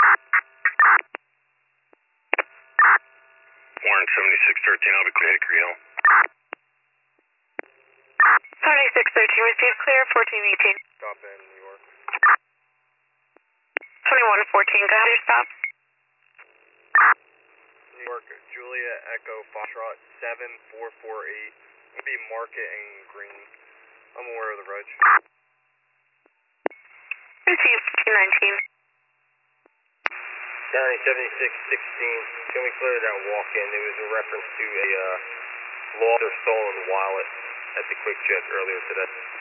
Warren 7613, I'll be clear Hickory Hill. 7613, received clear, 1418. Stop in New York. 2114, go ahead, your stop. New York, Julia Echo Foxtrot 7448. It'll be Market and Green. I'm aware of the reg. Received 1519. County 7616. Can we clear that walk-in? It was in reference to a lost or stolen wallet at the Quick Jet earlier today.